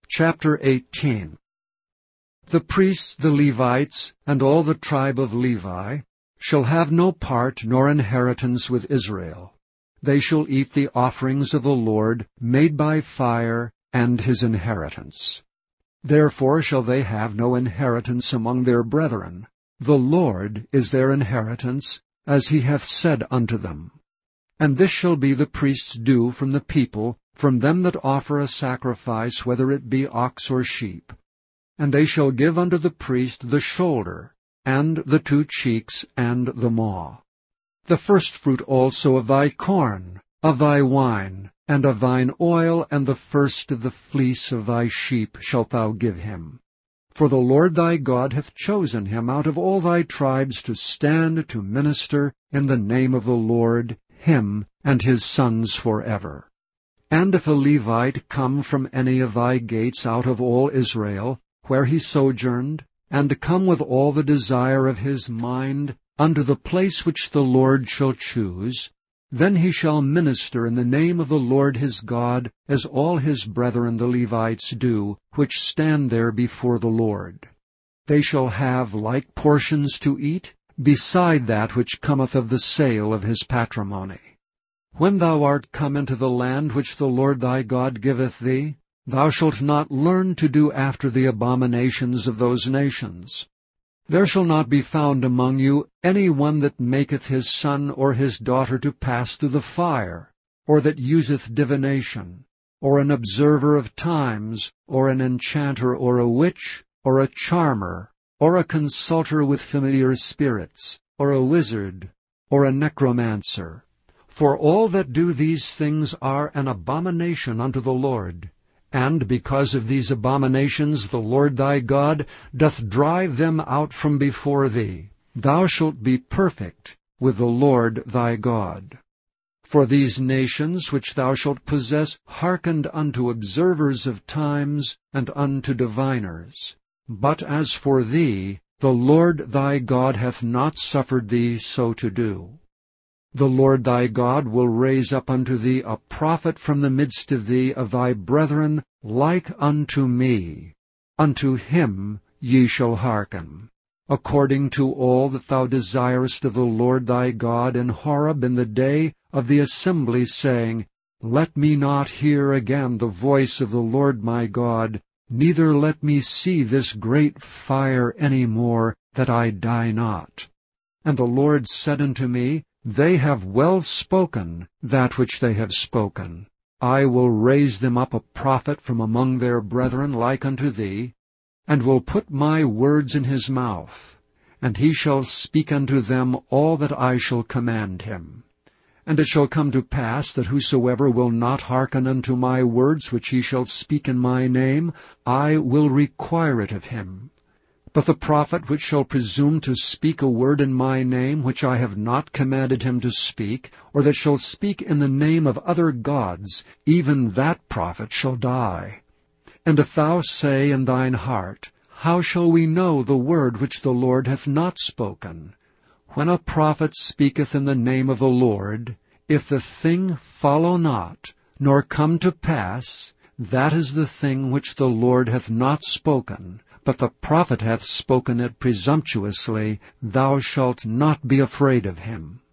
Chapter 18. The priests, the Levites, and all the tribe of Levi, shall have no part nor inheritance with Israel. They shall eat the offerings of the Lord, made by fire, and his inheritance. Therefore shall they have no inheritance among their brethren. The Lord is their inheritance, as he hath said unto them. And this shall be the priest's due from the people, from them that offer a sacrifice, whether it be ox or sheep. And they shall give unto the priest the shoulder, and the 2 cheeks, and the maw. The firstfruit also of thy corn, of thy wine, and of thine oil, and the first of the fleece of thy sheep shalt thou give him. For the Lord thy God hath chosen him out of all thy tribes to stand to minister in the name of the Lord, him and his sons forever. And if a Levite come from any of thy gates out of all Israel, where he sojourned, and come with all the desire of his mind unto the place which the Lord shall choose, then he shall minister in the name of the Lord his God, as all his brethren the Levites do, which stand there before the Lord. They shall have like portions to eat, beside that which cometh of the sale of his patrimony. When thou art come into the land which the Lord thy God giveth thee, thou shalt not learn to do after the abominations of those nations. There shall not be found among you any one that maketh his son or his daughter to pass through the fire, or that useth divination, or an observer of times, or an enchanter, or a witch, or a charmer, or a consulter with familiar spirits, or a wizard, or a necromancer. For all that do these things are an abomination unto the Lord. And because of these abominations the Lord thy God doth drive them out from before thee. Thou shalt be perfect with the Lord thy God. For these nations which thou shalt possess hearkened unto observers of times and unto diviners. But as for thee, the Lord thy God hath not suffered thee so to do. The Lord thy God will raise up unto thee a prophet from the midst of thee, of thy brethren, like unto me. Unto him ye shall hearken, according to all that thou desirest of the Lord thy God in Horeb in the day of the assembly, saying, Let me not hear again the voice of the Lord my God, neither let me see this great fire any more, that I die not. And the Lord said unto me, They have well spoken that which they have spoken. I will raise them up a prophet from among their brethren like unto thee, and will put my words in his mouth, and he shall speak unto them all that I shall command him. And it shall come to pass that whosoever will not hearken unto my words which he shall speak in my name, I will require it of him. But the prophet which shall presume to speak a word in my name which I have not commanded him to speak, or that shall speak in the name of other gods, even that prophet shall die. And if thou say in thine heart, How shall we know the word which the Lord hath not spoken? When a prophet speaketh in the name of the Lord, if the thing follow not, nor come to pass, that is the thing which the Lord hath not spoken, but the prophet hath spoken it presumptuously, thou shalt not be afraid of him.